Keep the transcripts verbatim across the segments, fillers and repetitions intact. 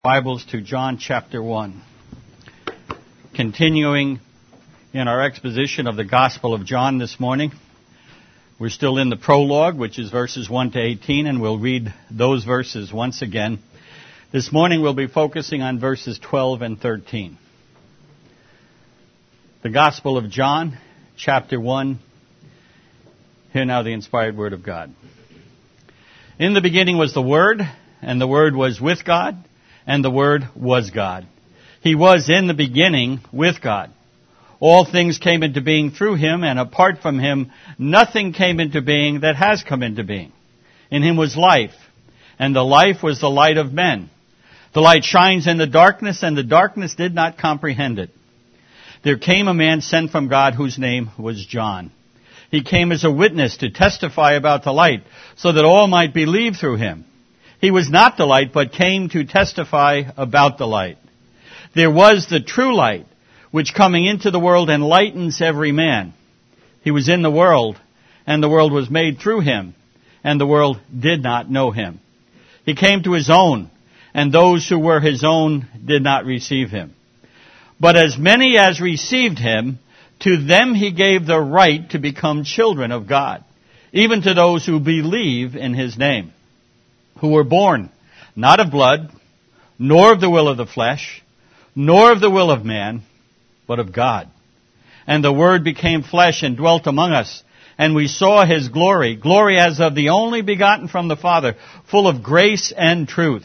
Bibles to John chapter one. Continuing in our exposition of the Gospel of John this morning. We're still in the prologue, which is verses one to eighteen, and we'll read those verses once again. This morning we'll be focusing on verses twelve and thirteen. The Gospel of John, chapter one. Hear now the inspired Word of God. In the beginning was the Word, and the Word was with God, and the Word was God. He was in the beginning with God. All things came into being through Him, and apart from Him, nothing came into being that has come into being. In Him was life, and the life was the light of men. The light shines in the darkness, and the darkness did not comprehend it. There came a man sent from God whose name was John. He came as a witness to testify about the light, so that all might believe through him. He was not the light, but came to testify about the light. There was the true light, which coming into the world enlightens every man. He was in the world, and the world was made through him, and the world did not know him. He came to his own, and those who were his own did not receive him. But as many as received him, to them he gave the right to become children of God, even to those who believe in his name, who were born not of blood, nor of the will of the flesh, nor of the will of man, but of God. And the Word became flesh and dwelt among us, and we saw His glory, glory as of the only begotten from the Father, full of grace and truth.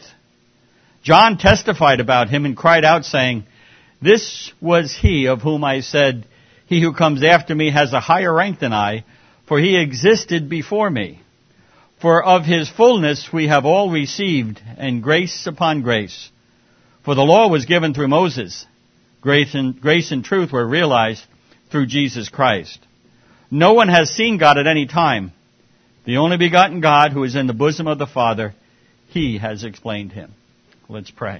John testified about Him and cried out, saying, This was He of whom I said, He who comes after me has a higher rank than I, for He existed before me. For of His fullness we have all received, and grace upon grace. For the law was given through Moses. Grace and, grace and truth were realized through Jesus Christ. No one has seen God at any time. The only begotten God who is in the bosom of the Father, He has explained Him. Let's pray.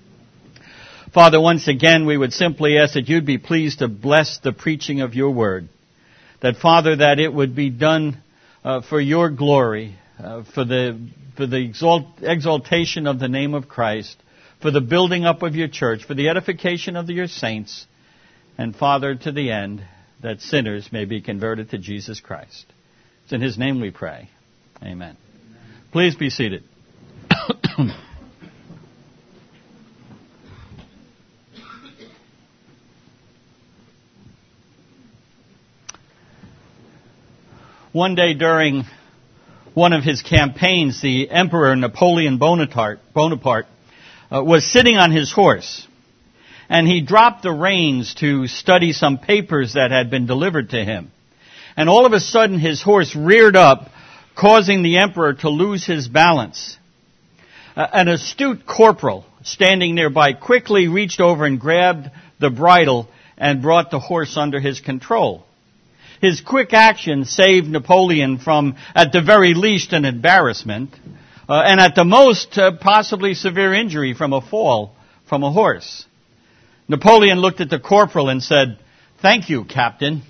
Father, once again we would simply ask that You'd be pleased to bless the preaching of Your word. That, Father, that it would be done uh, for Your glory. Uh, for the for the exalt, exaltation of the name of Christ, for the building up of Your church, for the edification of Your saints, and, Father, to the end, that sinners may be converted to Jesus Christ. It's in His name we pray. Amen. Amen. Please be seated. One day during one of his campaigns, the Emperor Napoleon Bonaparte, Bonaparte uh, was sitting on his horse, and he dropped the reins to study some papers that had been delivered to him. And all of a sudden his horse reared up, causing the Emperor to lose his balance. Uh, an astute corporal standing nearby quickly reached over and grabbed the bridle and brought the horse under his control. His quick action saved Napoleon from, at the very least, an embarrassment, uh, and at the most, uh, possibly severe injury from a fall from a horse. Napoleon looked at the corporal and said, "Thank you, Captain."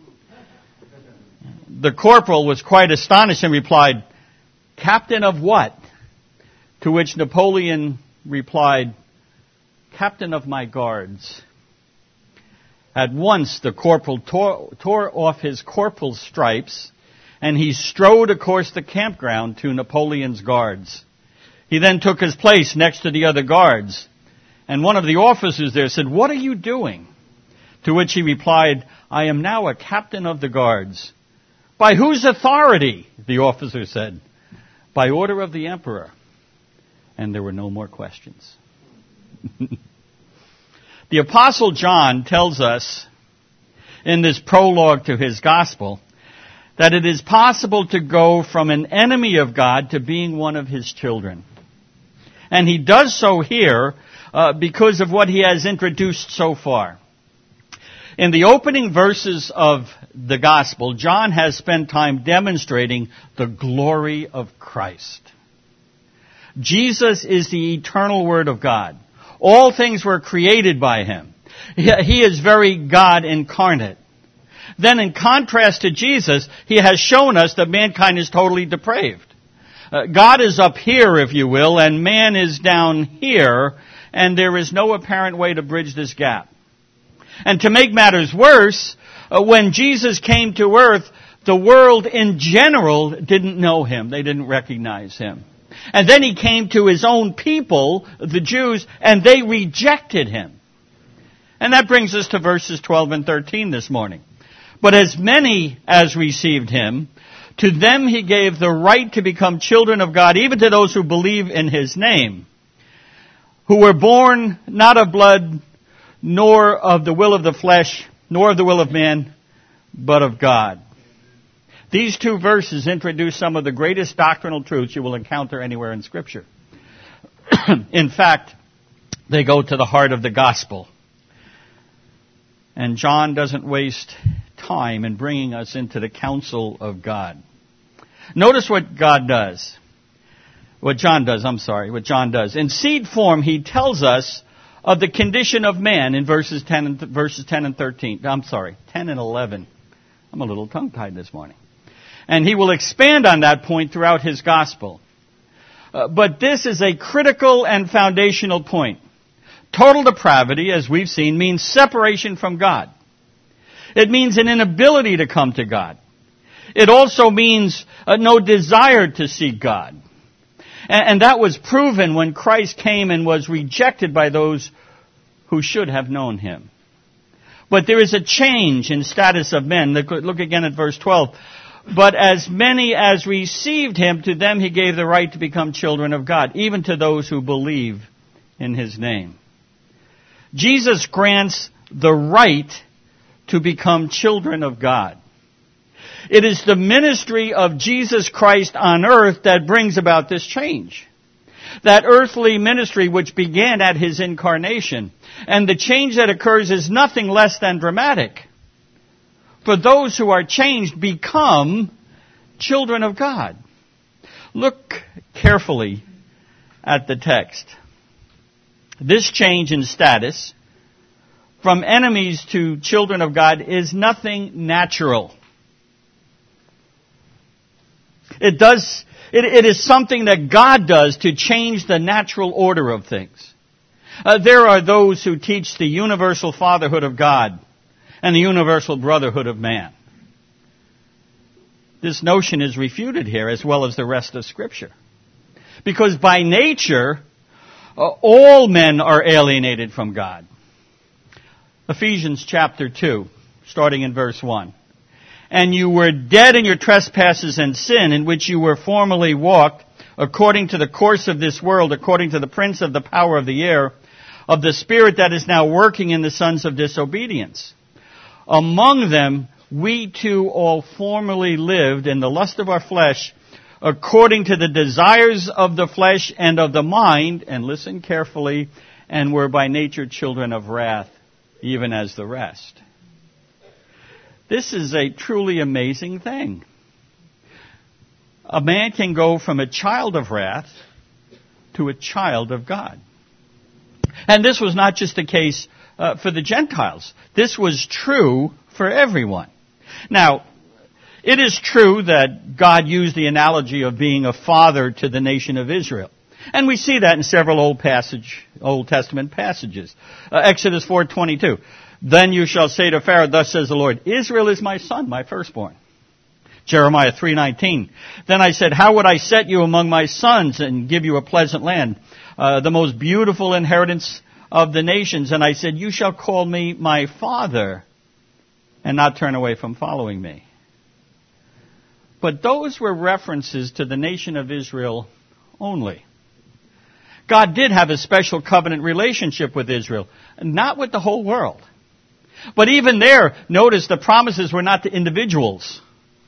The corporal was quite astonished and replied, "Captain of what?" To which Napoleon replied, "Captain of my guards." At once the corporal tore, tore off his corporal's stripes, and he strode across the campground to Napoleon's guards. He then took his place next to the other guards, and one of the officers there said, "What are you doing?" To which he replied, "I am now a captain of the guards." "By whose authority?" the officer said. "By order of the Emperor." And there were no more questions. The Apostle John tells us in this prologue to his gospel that it is possible to go from an enemy of God to being one of His children. And he does so here uh, because of what he has introduced so far. In the opening verses of the gospel, John has spent time demonstrating the glory of Christ. Jesus is the eternal Word of God. All things were created by Him. He is very God incarnate. Then in contrast to Jesus, He has shown us that mankind is totally depraved. Uh, God is up here, if you will, and man is down here, and there is no apparent way to bridge this gap. And to make matters worse, uh, when Jesus came to earth, the world in general didn't know him. They didn't recognize him. And then he came to his own people, the Jews, and they rejected him. And that brings us to verses twelve and thirteen this morning. But as many as received him, to them he gave the right to become children of God, even to those who believe in his name, who were born not of blood, nor of the will of the flesh, nor of the will of man, but of God. These two verses introduce some of the greatest doctrinal truths you will encounter anywhere in Scripture. In fact, they go to the heart of the gospel. And John doesn't waste time in bringing us into the counsel of God. Notice what God does. What John does, I'm sorry, what John does. In seed form, he tells us of the condition of man in verses ten and th- verses ten and thirteen. I'm sorry, ten and eleven. I'm a little tongue-tied this morning. And he will expand on that point throughout his gospel. Uh, but this is a critical and foundational point. Total depravity, as we've seen, means separation from God. It means an inability to come to God. It also means uh, no desire to seek God. And, and that was proven when Christ came and was rejected by those who should have known him. But there is a change in status of men. Look, look again at verse twelve. But as many as received him, to them he gave the right to become children of God, even to those who believe in his name. Jesus grants the right to become children of God. It is the ministry of Jesus Christ on earth that brings about this change. That earthly ministry which began at his incarnation. And the change that occurs is nothing less than dramatic. For those who are changed become children of God. Look carefully at the text. This change in status from enemies to children of God is nothing natural. It does, it, it is something that God does to change the natural order of things. Uh, there are those who teach the universal fatherhood of God and the universal brotherhood of man. This notion is refuted here as well as the rest of Scripture. Because by nature, uh, all men are alienated from God. Ephesians chapter two, starting in verse one. And you were dead in your trespasses and sin, in which you were formerly walked, according to the course of this world, according to the prince of the power of the air, of the spirit that is now working in the sons of disobedience. Among them, we too all formerly lived in the lust of our flesh, according to the desires of the flesh and of the mind, and listen carefully, and were by nature children of wrath, even as the rest. This is a truly amazing thing. A man can go from a child of wrath to a child of God. And this was not just the case uh, for the Gentiles. This was true for everyone. Now, it is true that God used the analogy of being a father to the nation of Israel. And we see that in several Old passage, Old Testament passages. Uh, Exodus four twenty-two. Then you shall say to Pharaoh, thus says the Lord, Israel is my son, my firstborn. Jeremiah three nineteen. Then I said, how would I set you among my sons and give you a pleasant land, uh, the most beautiful inheritance of the nations? And I said, you shall call me my father and not turn away from following me. But those were references to the nation of Israel only. God did have a special covenant relationship with Israel, not with the whole world. But even there, notice the promises were not to individuals.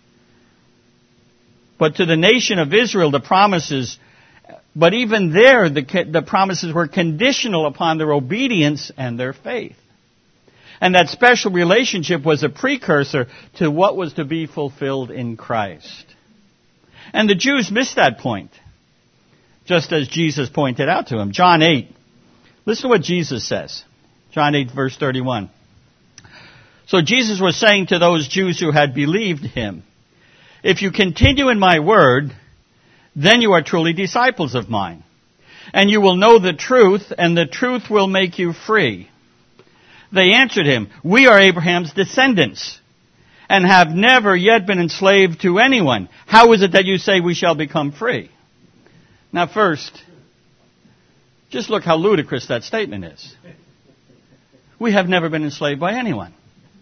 But to the nation of Israel, the promises, but even there, the, the promises were conditional upon their obedience and their faith. And that special relationship was a precursor to what was to be fulfilled in Christ. And the Jews missed that point, just as Jesus pointed out to them. John eight. Listen to what Jesus says. John eight, verse thirty-one. So Jesus was saying to those Jews who had believed him, if you continue in my word, then you are truly disciples of mine. And you will know the truth, and the truth will make you free. They answered him, we are Abraham's descendants, and have never yet been enslaved to anyone. How is it that you say we shall become free? Now first, just look how ludicrous that statement is. We have never been enslaved by anyone.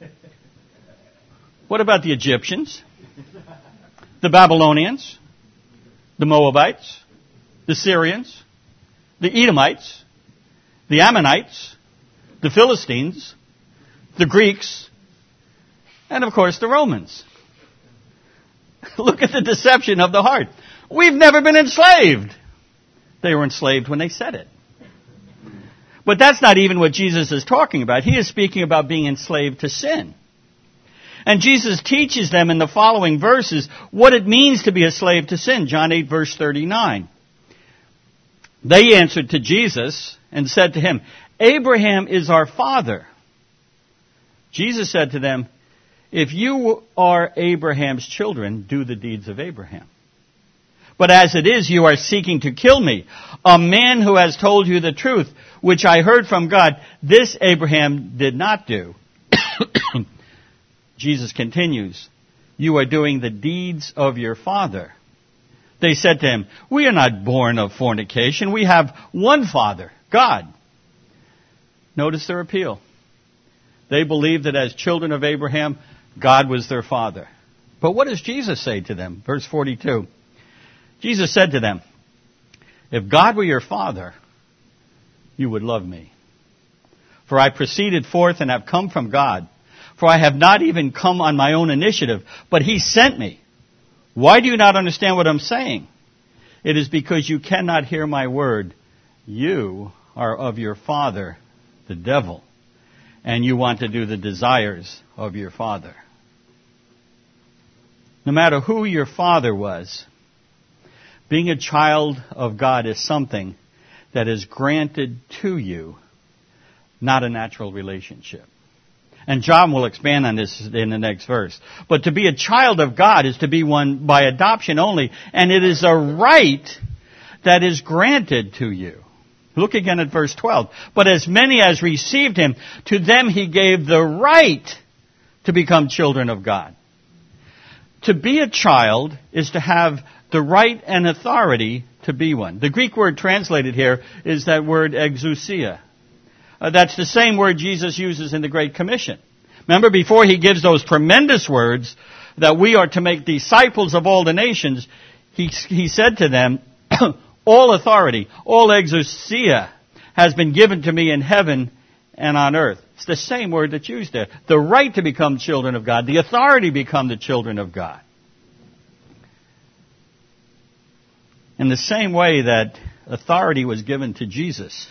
What about the Egyptians, the Babylonians, the Moabites, the Syrians, the Edomites, the Ammonites, the Philistines, the Greeks, and of course the Romans? Look at the deception of the heart. We've never been enslaved. They were enslaved when they said it. But that's not even what Jesus is talking about. He is speaking about being enslaved to sin. And Jesus teaches them in the following verses what it means to be a slave to sin. John eight, verse thirty-nine. They answered to Jesus and said to him, Abraham is our father. Jesus said to them, if you are Abraham's children, do the deeds of Abraham. But as it is, you are seeking to kill me, a man who has told you the truth, which I heard from God. This Abraham did not do. Jesus continues, you are doing the deeds of your father. They said to him, we are not born of fornication. We have one Father, God. Notice their appeal. They believed that as children of Abraham, God was their father. But what does Jesus say to them? Verse forty-two. Jesus said to them, if God were your father, you would love me. For I proceeded forth and have come from God. For I have not even come on my own initiative, but he sent me. Why do you not understand what I'm saying? It is because you cannot hear my word. You are of your father, the devil, and you want to do the desires of your father. No matter who your father was, being a child of God is something that is granted to you, not a natural relationship. And John will expand on this in the next verse. But to be a child of God is to be one by adoption only, and it is a right that is granted to you. Look again at verse twelve. But as many as received him, to them he gave the right to become children of God. To be a child is to have the right and authority to be one. The Greek word translated here is that word exousia. Uh, that's the same word Jesus uses in the Great Commission. Remember, before he gives those tremendous words that we are to make disciples of all the nations, he, he said to them, all authority, all exousia has been given to me in heaven and on earth. It's the same word that's used there. The right to become children of God, the authority to become the children of God. In the same way that authority was given to Jesus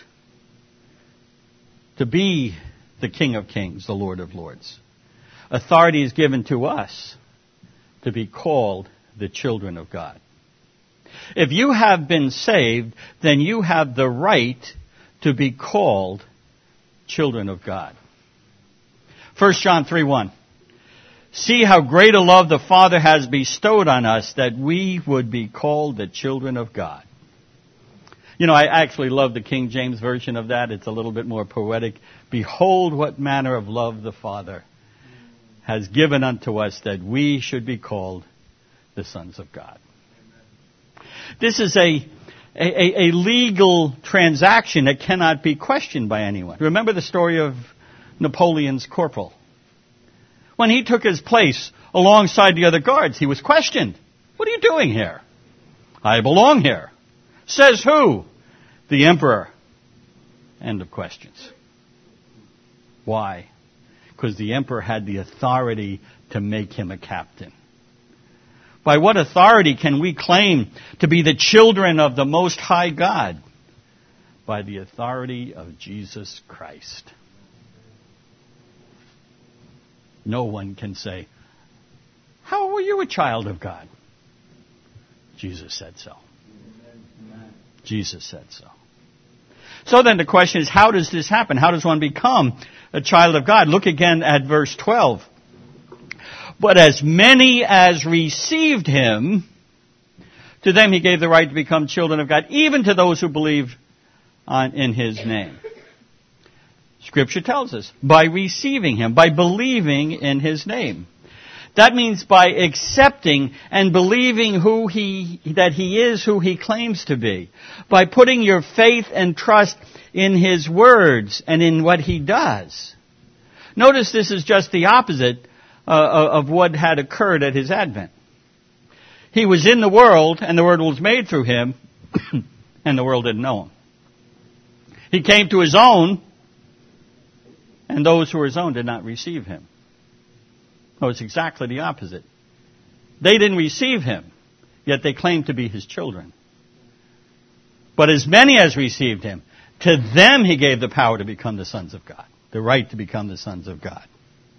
to be the King of Kings, the Lord of Lords, authority is given to us to be called the children of God. If you have been saved, then you have the right to be called children of God. First John three one. See how great a love the Father has bestowed on us that we would be called the children of God. You know, I actually love the King James Version of that. It's a little bit more poetic. Behold what manner of love the Father has given unto us that we should be called the sons of God. This is a, a, a legal transaction that cannot be questioned by anyone. Remember the story of Napoleon's corporal. When he took his place alongside the other guards, he was questioned. What are you doing here? I belong here. Says who? The emperor. End of questions. Why? Because the emperor had the authority to make him a captain. By what authority can we claim to be the children of the Most High God? By the authority of Jesus Christ. No one can say, how were you a child of God? Jesus said so. Jesus said so. So then the question is, how does this happen? How does one become a child of God? Look again at verse twelve. But as many as received him, To them he gave the right to become children of God, even to those who believe on, in his name. Scripture tells us, by receiving him, by believing in his name. That means by accepting and believing who he, that he is who he claims to be. By putting your faith and trust in his words and in what he does. Notice this is just the opposite uh, of what had occurred at his advent. He was in the world, and the world was made through him, and the world didn't know him. He came to his own, and those who were his own did not receive him. No, it's exactly the opposite. They didn't receive him, yet they claimed to be his children. But as many as received him, to them he gave the power to become the sons of God, the right to become the sons of God.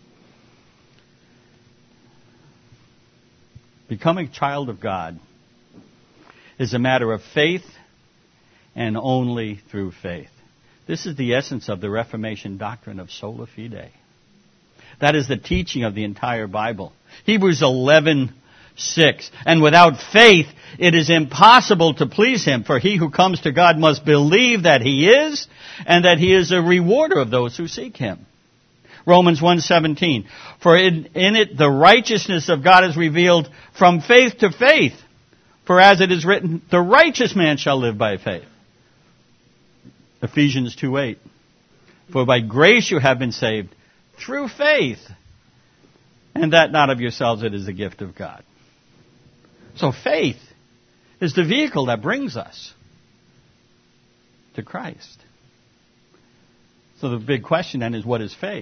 Becoming a child of God is a matter of faith and only through faith. This is the essence of the Reformation doctrine of sola fide. That is the teaching of the entire Bible. Hebrews eleven six. And without faith, it is impossible to please him, for he who comes to God must believe that he is, and that he is a rewarder of those who seek him. Romans one seventeen. For in, in it the righteousness of God is revealed from faith to faith. For as it is written, the righteous man shall live by faith. Ephesians two eight. For by grace you have been saved through faith, and that not of yourselves, it is the gift of God. So faith is the vehicle that brings us to Christ. So the big question then is, what is faith?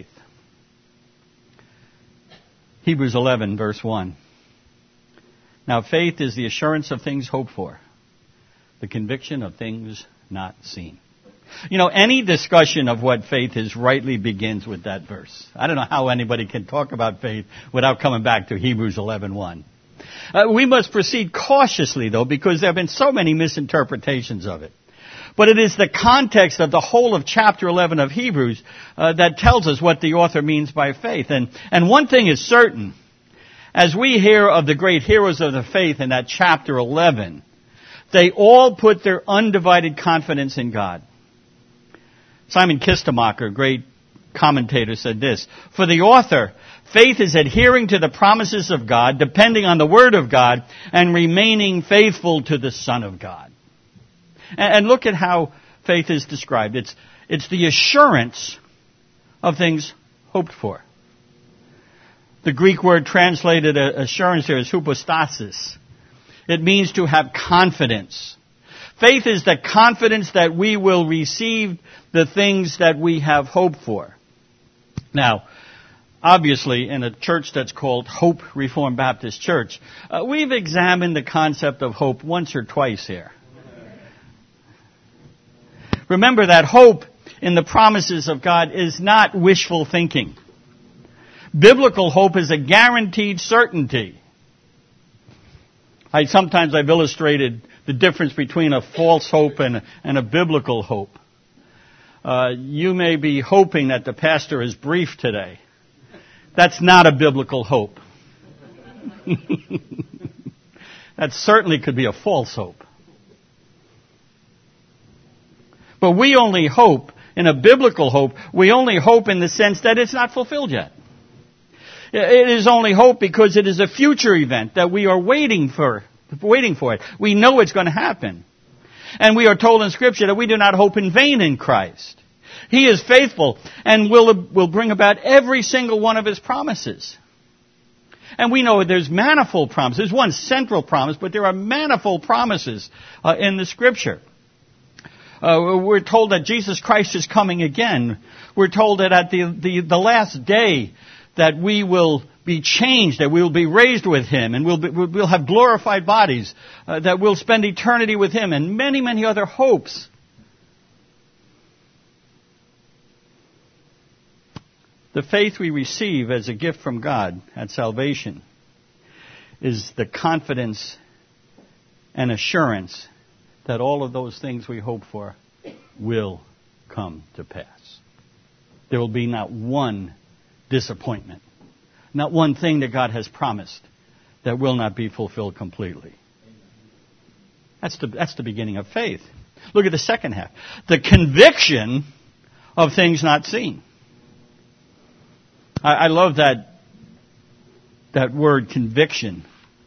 Hebrews eleven verse one. Now faith is the assurance of things hoped for, the conviction of things not seen. You know, any discussion of what faith is rightly begins with that verse. I don't know how anybody can talk about faith without coming back to Hebrews eleven one. Uh, we must proceed cautiously, though, because there have been so many misinterpretations of it. But it is the context of the whole of chapter eleven of Hebrews uh, that tells us what the author means by faith. And, and one thing is certain. As we hear of the great heroes of the faith in that chapter eleven, they all put their undivided confidence in God. Simon Kistemacher, a great commentator, said this: for the author, faith is adhering to the promises of God, depending on the Word of God, and remaining faithful to the Son of God. And look at how faith is described. It's, it's the assurance of things hoped for. The Greek word translated assurance here is hypostasis. It means to have confidence. Faith is the confidence that we will receive the things that we have hoped for. Now, obviously, in a church that's called Hope Reformed Baptist Church, uh, we've examined the concept of hope once or twice here. Remember that hope in the promises of God is not wishful thinking. Biblical hope is a guaranteed certainty. I sometimes I've illustrated the difference between a false hope and, and a biblical hope. Uh, you may be hoping that the pastor is brief today. That's not a biblical hope. That certainly could be a false hope. But we only hope, in a biblical hope, we only hope in the sense that it's not fulfilled yet. It is only hope because it is a future event that we are waiting for, waiting for it. We know it's going to happen. And we are told in Scripture that we do not hope in vain in Christ. He is faithful and will, will bring about every single one of His promises. And we know there's manifold promises. There's one central promise, but there are manifold promises uh, in the Scripture. Uh, we're told that Jesus Christ is coming again. We're told that at the, the, the last day that we will be changed, that we will be raised with Him, and we'll, be, we'll have glorified bodies, uh, that we'll spend eternity with Him, and many, many other hopes. The faith we receive as a gift from God at salvation is the confidence and assurance that all of those things we hope for will come to pass. There will be not one disappointment, not one thing that God has promised that will not be fulfilled completely. That's the, that's the beginning of faith. Look at the second half. The conviction of things not seen. I, I love that, that word conviction.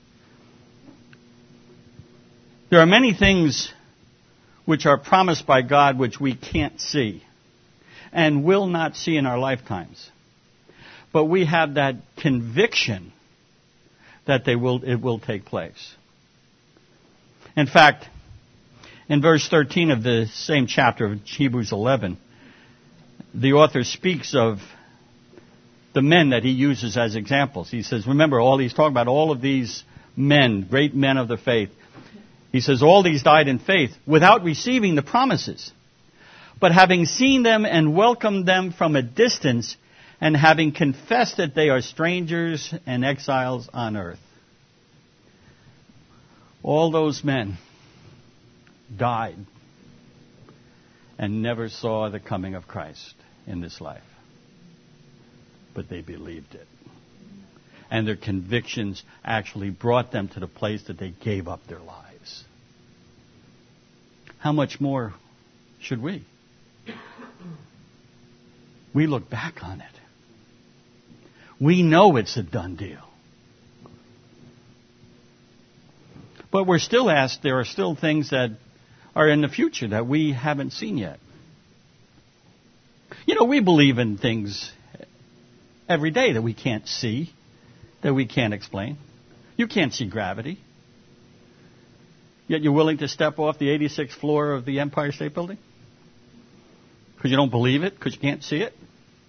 There are many things which are promised by God which we can't see and will not see in our lifetimes. But we have that conviction that they will, it will take place. In fact, in verse thirteen of the same chapter of Hebrews eleven, the author speaks of the men that he uses as examples. He says, remember, all he's talking about, all of these men, great men of the faith. He says, all these died in faith without receiving the promises, but having seen them and welcomed them from a distance, and having confessed that they are strangers and exiles on earth. All those men died and never saw the coming of Christ in this life. But they believed it. And their convictions actually brought them to the place that they gave up their lives. How much more should we? We look back on it. We know it's a done deal. But we're still asked, there are still things that are in the future that we haven't seen yet. You know, we believe in things every day that we can't see, that we can't explain. You can't see gravity. Yet you're willing to step off the eighty-sixth floor of the Empire State Building? Because you don't believe it, because you can't see it?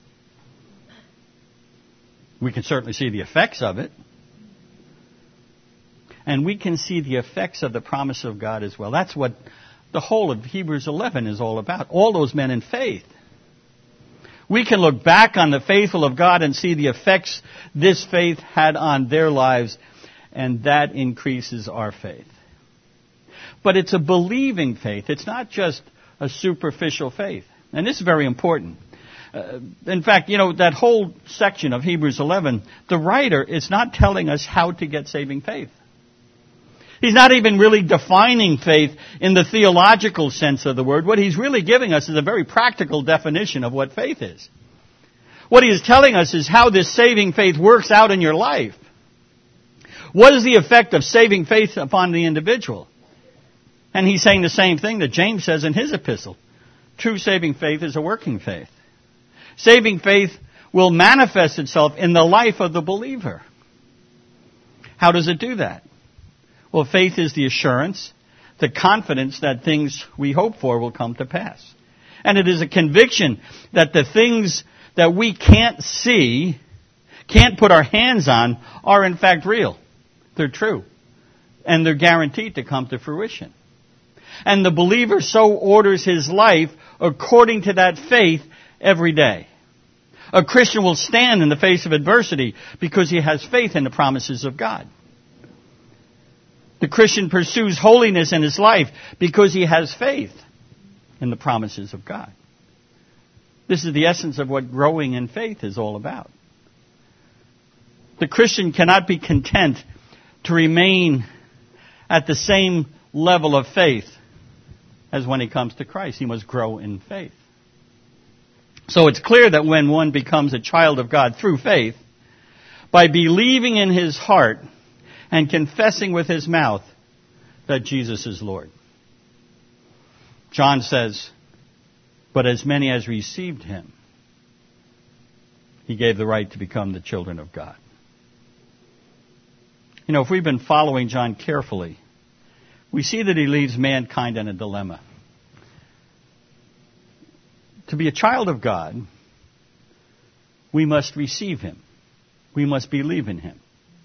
We can certainly see the effects of it. And we can see the effects of the promise of God as well. That's what the whole of Hebrews eleven is all about. All those men in faith. We can look back on the faithful of God and see the effects this faith had on their lives, and that increases our faith. But it's a believing faith. It's not just a superficial faith. And this is very important. Uh, in fact, you know, that whole section of Hebrews eleven, the writer is not telling us how to get saving faith. He's not even really defining faith in the theological sense of the word. What he's really giving us is a very practical definition of what faith is. What he is telling us is how this saving faith works out in your life. What is the effect of saving faith upon the individual? And he's saying the same thing that James says in his epistle. True saving faith is a working faith. Saving faith will manifest itself in the life of the believer. How does it do that? Well, faith is the assurance, the confidence that things we hope for will come to pass. And it is a conviction that the things that we can't see, can't put our hands on, are in fact real. They're true. And they're guaranteed to come to fruition. And the believer so orders his life according to that faith every day. A Christian will stand in the face of adversity because he has faith in the promises of God. The Christian pursues holiness in his life because he has faith in the promises of God. This is the essence of what growing in faith is all about. The Christian cannot be content to remain at the same level of faith as when he comes to Christ. He must grow in faith. So it's clear that when one becomes a child of God through faith, by believing in his heart and confessing with his mouth that Jesus is Lord. John says, but as many as received him, he gave the right to become the children of God. You know, if we've been following John carefully, we see that he leaves mankind in a dilemma. To be a child of God, we must receive him. We must believe in him.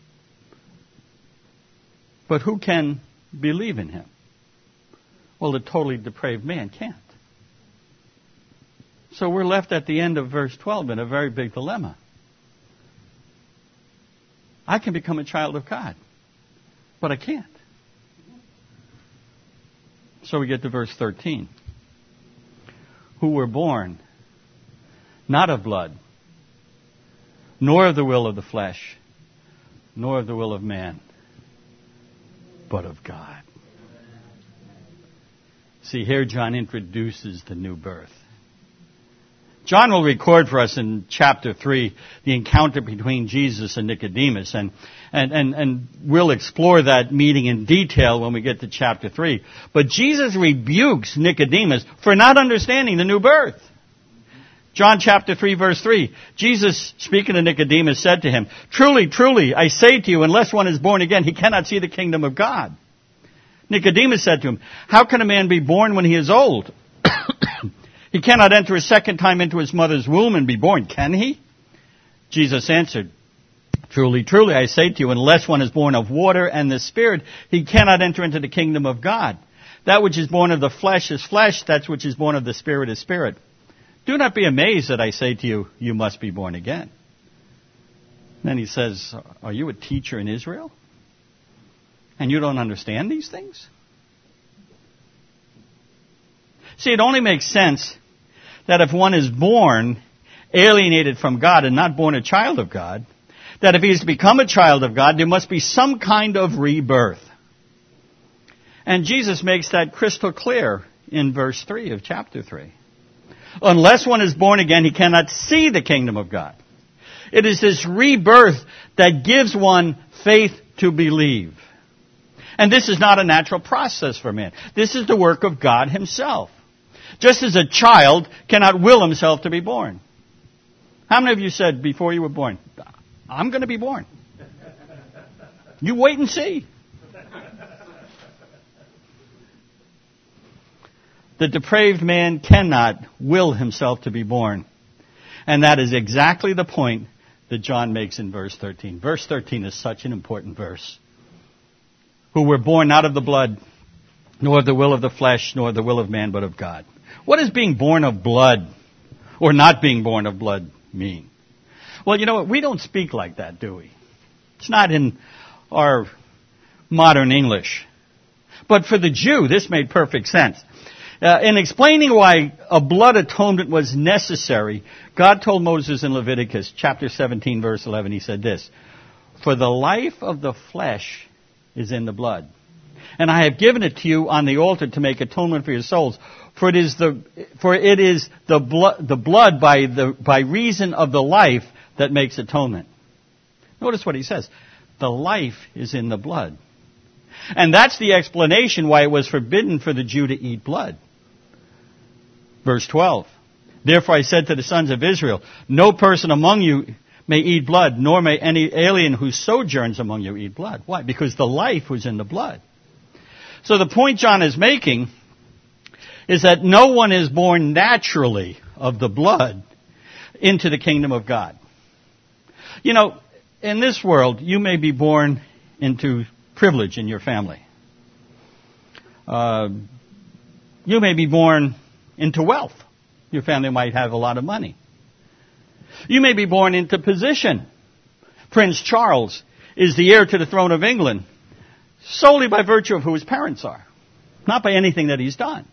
But who can believe in him? Well, the totally depraved man can't. So we're left at the end of verse twelve in a very big dilemma. I can become a child of God, but I can't. So we get to verse thirteen. Who were born not of blood, nor of the will of the flesh, nor of the will of man, but of God. See, here John introduces the new birth. John will record for us in chapter three the encounter between Jesus and Nicodemus, and, and, and, and we'll explore that meeting in detail when we get to chapter three. But Jesus rebukes Nicodemus for not understanding the new birth. John chapter three, verse three, Jesus, speaking to Nicodemus, said to him, "Truly, truly, I say to you, unless one is born again, he cannot see the kingdom of God." Nicodemus said to him, "How can a man be born when he is old? He cannot enter a second time into his mother's womb and be born, can he?" Jesus answered, "Truly, truly, I say to you, unless one is born of water and the Spirit, he cannot enter into the kingdom of God. That which is born of the flesh is flesh, that which is born of the Spirit is spirit. Do not be amazed that I say to you, you must be born again." Then he says, "Are you a teacher in Israel? And you don't understand these things?" See, it only makes sense that if one is born alienated from God and not born a child of God, that if he is to become a child of God, there must be some kind of rebirth. And Jesus makes that crystal clear in verse three of chapter three. Unless one is born again, he cannot see the kingdom of God. It is this rebirth that gives one faith to believe. And this is not a natural process for man. This is the work of God himself. Just as a child cannot will himself to be born. How many of you said before you were born, "I'm going to be born"? You wait and see. The depraved man cannot will himself to be born. And that is exactly the point that John makes in verse thirteen. Verse thirteen is such an important verse. "Who were born not of the blood, nor of the will of the flesh, nor of the will of man, but of God." What does being born of blood or not being born of blood mean? Well, you know what? We don't speak like that, do we? It's not in our modern English. But for the Jew, this made perfect sense. Uh, in explaining why a blood atonement was necessary, God told Moses in Leviticus chapter seventeen, verse eleven, he said this, "For the life of the flesh is in the blood. And I have given it to you on the altar to make atonement for your souls. For it is the for it is the blood the blood by the by reason of the life that makes atonement." Notice what he says. The life is in the blood. And that's the explanation why it was forbidden for the Jew to eat blood. Verse twelve. "Therefore I said to the sons of Israel, no person among you may eat blood, nor may any alien who sojourns among you eat blood." Why? Because the life was in the blood. So the point John is making is that no one is born naturally of the blood into the kingdom of God. You know, in this world, you may be born into privilege in your family. Uh, you may be born into wealth. Your family might have a lot of money. You may be born into position. Prince Charles is the heir to the throne of England solely by virtue of who his parents are, not by anything that he's done.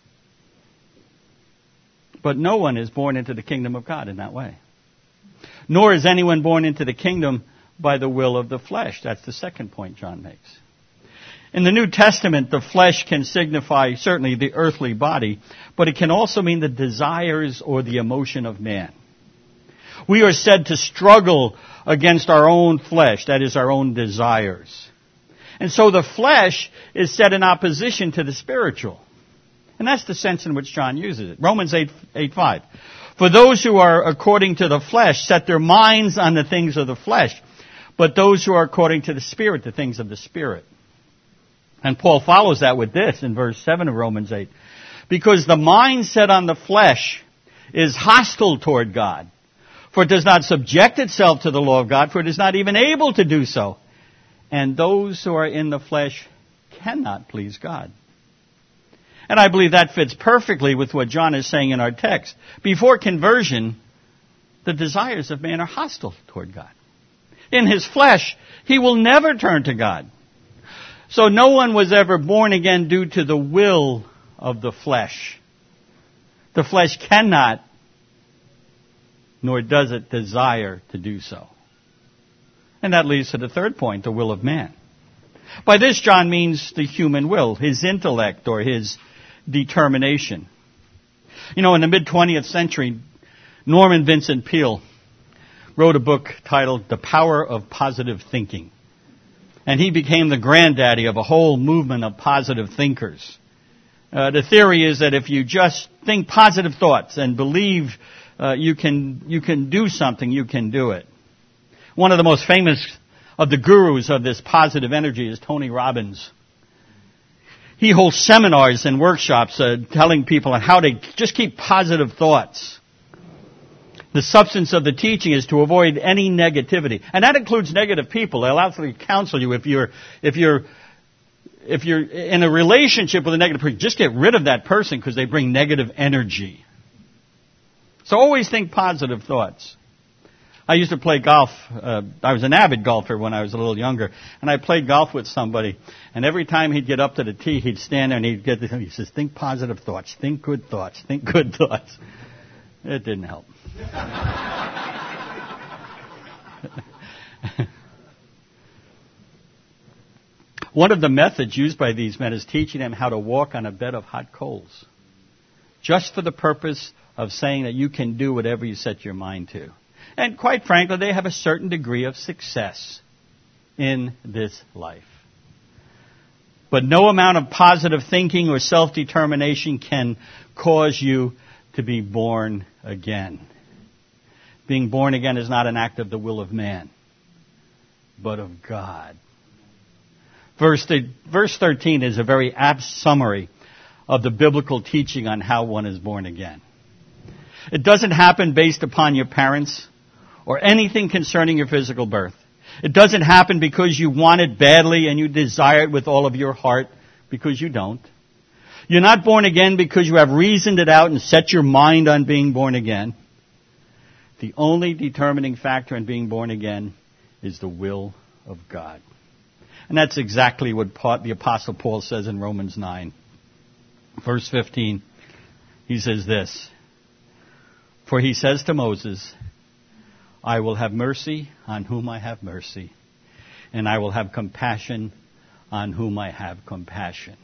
But no one is born into the kingdom of God in that way. Nor is anyone born into the kingdom by the will of the flesh. That's the second point John makes. In the New Testament, the flesh can signify certainly the earthly body, but it can also mean the desires or the emotion of man. We are said to struggle against our own flesh, that is, our own desires. And so the flesh is set in opposition to the spiritual. And that's the sense in which John uses it. Romans eight, eight five. "For those who are according to the flesh set their minds on the things of the flesh, but those who are according to the Spirit, the things of the Spirit." And Paul follows that with this in verse seven of Romans eight. "Because the mind set on the flesh is hostile toward God. For it does not subject itself to the law of God, for it is not even able to do so. And those who are in the flesh cannot please God." And I believe that fits perfectly with what John is saying in our text. Before conversion, the desires of man are hostile toward God. In his flesh, he will never turn to God. So no one was ever born again due to the will of the flesh. The flesh cannot, nor does it desire to do so. And that leads to the third point, the will of man. By this, John means the human will, his intellect or his determination. You know, in the mid-twentieth century, Norman Vincent Peale wrote a book titled The Power of Positive Thinking. And he became the granddaddy of a whole movement of positive thinkers. Uh, the theory is that if you just think positive thoughts and believe uh, you can you can do something, you can do it. One of the most famous of the gurus of this positive energy is Tony Robbins. He holds seminars and workshops uh, telling people on how to just keep positive thoughts. The substance of the teaching is to avoid any negativity, and that includes negative people. They'll actually counsel you if you're if you're if you're in a relationship with a negative person, just get rid of that person because they bring negative energy. So always think positive thoughts. I used to play golf. Uh, I was an avid golfer when I was a little younger, and I played golf with somebody. And every time he'd get up to the tee, he'd stand there and he'd get. The, he says, "Think positive thoughts. Think good thoughts. Think good thoughts." It didn't help. One of the methods used by these men is teaching them how to walk on a bed of hot coals, just for the purpose of saying that you can do whatever you set your mind to. And quite frankly, they have a certain degree of success in this life. But no amount of positive thinking or self-determination can cause you to be born again. Being born again is not an act of the will of man, but of God. Verse, verse thirteen is a very apt summary of the biblical teaching on how one is born again. It doesn't happen based upon your parents or anything concerning your physical birth. It doesn't happen because you want it badly and you desire it with all of your heart, because you don't. You're not born again because you have reasoned it out and set your mind on being born again. The only determining factor in being born again is the will of God. And that's exactly what the Apostle Paul says in Romans nine. Verse fifteen, he says this, "For he says to Moses, I will have mercy on whom I have mercy, and I will have compassion on whom I have compassion."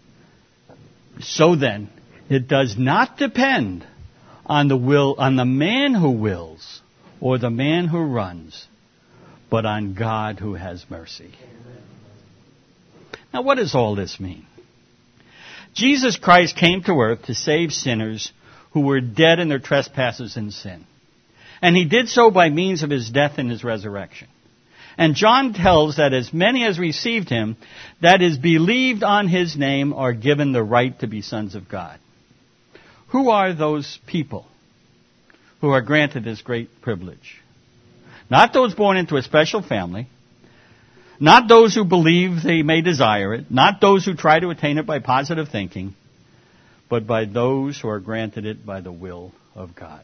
So then, it does not depend on the will, on the man who wills or the man who runs, but on God who has mercy. Now, what does all this mean? Jesus Christ came to earth to save sinners who were dead in their trespasses and sin. And he did so by means of his death and his resurrection. And John tells that as many as received him, that is, believed on his name, are given the right to be sons of God. Who are those people who are granted this great privilege? Not those born into a special family, not those who believe they may desire it, not those who try to attain it by positive thinking, but by those who are granted it by the will of God.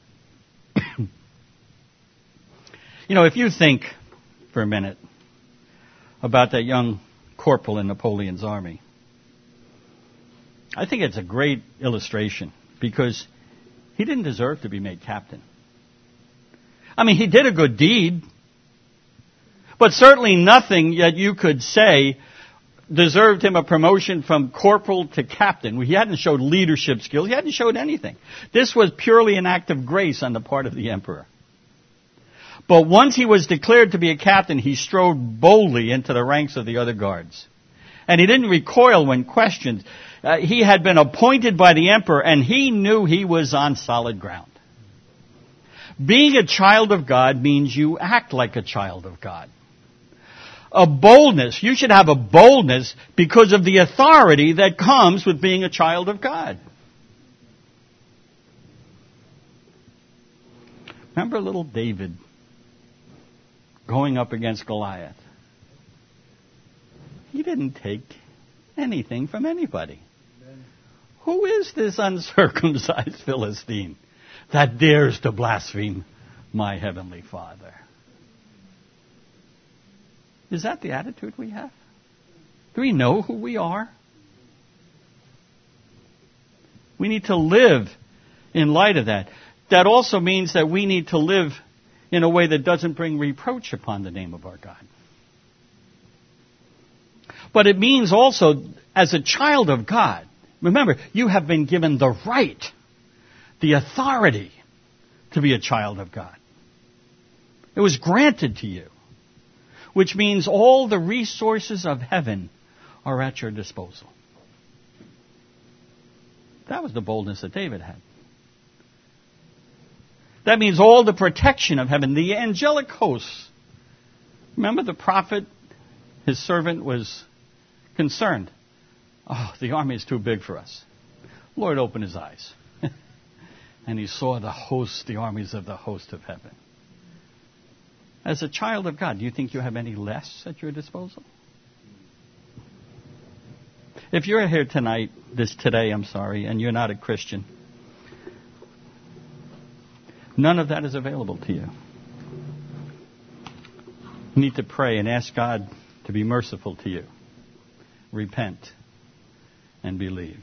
You know, if you think for a minute about that young corporal in Napoleon's army, I think it's a great illustration because he didn't deserve to be made captain. I mean, he did a good deed, but certainly nothing that you could say deserved him a promotion from corporal to captain. He hadn't showed leadership skills. He hadn't showed anything. This was purely an act of grace on the part of the emperor. But once he was declared to be a captain, he strode boldly into the ranks of the other guards. And he didn't recoil when questioned. Uh, he had been appointed by the emperor, and he knew he was on solid ground. Being a child of God means you act like a child of God. A boldness, you should have a boldness because of the authority that comes with being a child of God. Remember little David going up against Goliath? He didn't take anything from anybody. Amen. Who is this uncircumcised Philistine that dares to blaspheme my heavenly Father? Is that the attitude we have? Do we know who we are? We need to live in light of that. That also means that we need to live in a way that doesn't bring reproach upon the name of our God. But it means also, as a child of God, Remember, you have been given the right, the authority to be a child of God. It was granted to you, which means all the resources of heaven are at your disposal. That was the boldness that David had. That means all the protection of heaven, the angelic hosts. Remember the prophet, his servant was concerned. Oh, the army is too big for us. Lord opened his eyes. And he saw the hosts, the armies of the host of heaven. As a child of God, do you think you have any less at your disposal? If you're here tonight, this today, I'm sorry, and you're not a Christian, none of that is available to you. You need to pray and ask God to be merciful to you. Repent and believe.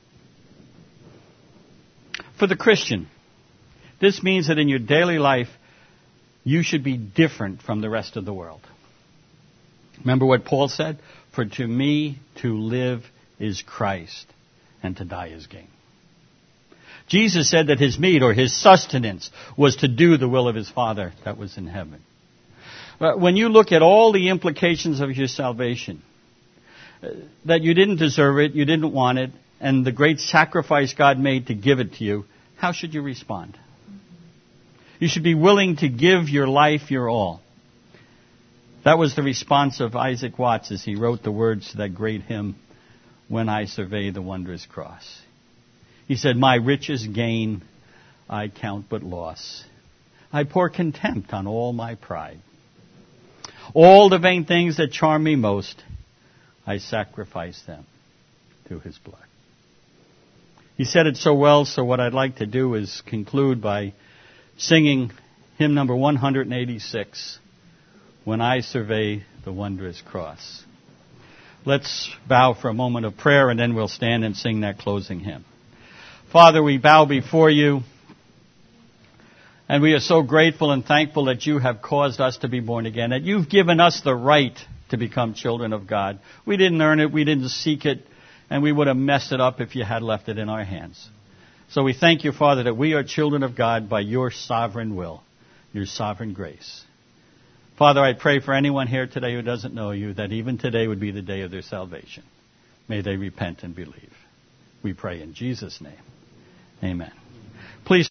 For the Christian, this means that in your daily life, you should be different from the rest of the world. Remember what Paul said? For to me to live is Christ, and to die is gain. Jesus said that his meat or his sustenance was to do the will of his Father that was in heaven. When you look at all the implications of your salvation, that you didn't deserve it, you didn't want it, and the great sacrifice God made to give it to you, how should you respond? You should be willing to give your life your all. That was the response of Isaac Watts as he wrote the words to that great hymn, When I Survey the Wondrous Cross. He said, my richest gain I count but loss. I pour contempt on all my pride. All the vain things that charm me most, I sacrifice them to his blood. He said it so well, so what I'd like to do is conclude by singing hymn number one eighty-six, When I Survey the Wondrous Cross. Let's bow for a moment of prayer, and then we'll stand and sing that closing hymn. Father, we bow before you, and we are so grateful and thankful that you have caused us to be born again, that you've given us the right to become children of God. We didn't earn it, we didn't seek it, and we would have messed it up if you had left it in our hands. So we thank you, Father, that we are children of God by your sovereign will, your sovereign grace. Father, I pray for anyone here today who doesn't know you, that even today would be the day of their salvation. May they repent and believe. We pray in Jesus' name. Amen. Please.